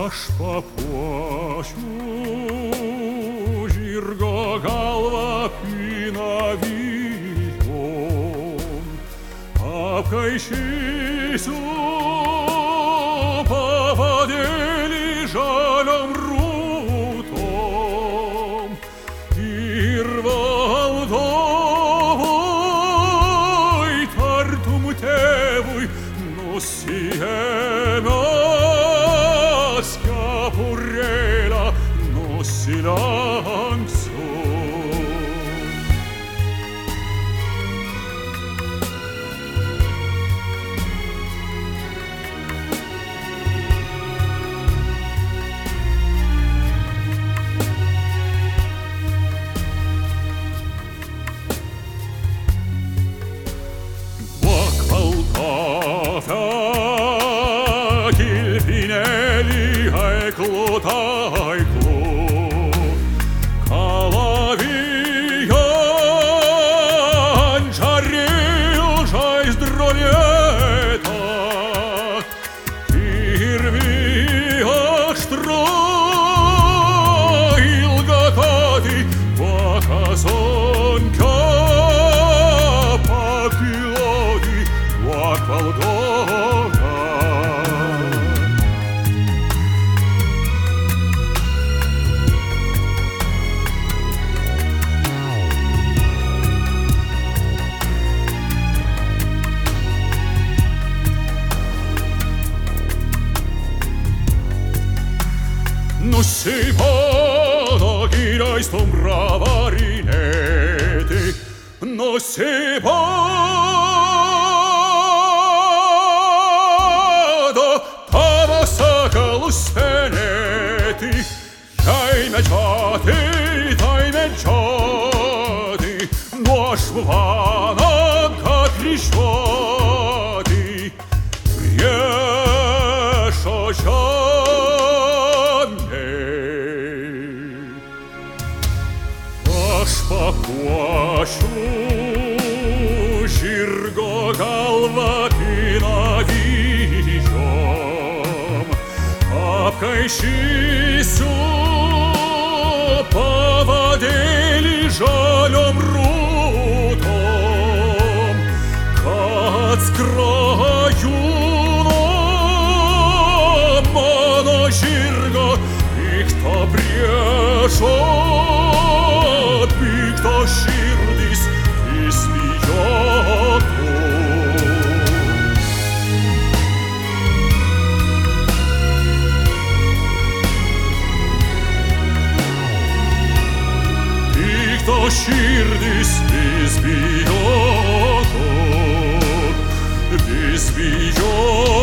Aš papuošiu žirgo galvą pinavijom, apkaišysiu pavadėlį žaliom rūtom ir valdovui tartum tėvui nusiėmęs kepurėlę nusilenksiu. Nusipado giraistum bravarineti, nusipado tavo sakalus penėti, jei medžioti, nuo švano kryžiuoti, priešo Aš papuošiu žirgo galvą pinavijom, apkaišysiu pavadėlį žaliom rūtom, kad skrajūno mano žirgo pikto priešo. Pikto širdis vis bijotų. Pikto širdis vis bijotų, vis bijotų.